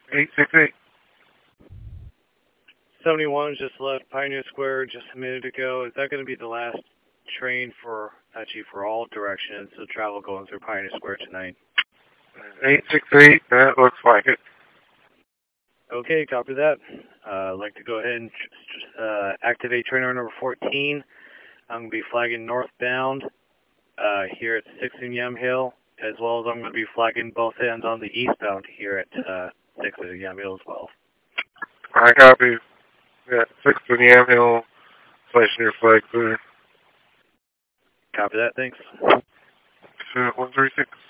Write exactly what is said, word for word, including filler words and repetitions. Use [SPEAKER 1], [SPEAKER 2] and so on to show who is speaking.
[SPEAKER 1] eight six eight.
[SPEAKER 2] seventy-one just left Pioneer Square just a minute ago. Is that going to be the last train for, actually for all directions, the travel going through Pioneer Square tonight?
[SPEAKER 1] eight six eight, that looks like it.
[SPEAKER 2] Okay, copy that. Uh, I'd like to go ahead and uh, activate trainer number fourteen. I'm going to be flagging northbound uh, here at sixth and Yamhill, as well as I'm going to be flagging both ends on the eastbound here at uh, sixth and Yamhill as well.
[SPEAKER 1] I copy. Yeah, sixth and Yamhill, flashing your flag clear.
[SPEAKER 2] Copy that, thanks.
[SPEAKER 1] one three six.